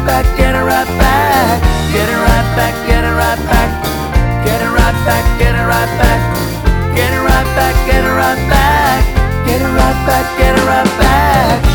back, get it right back. Get it right back, get it right back. Get it right back, get it right back. Get it right back, get it right back. Get it right back, get it right back.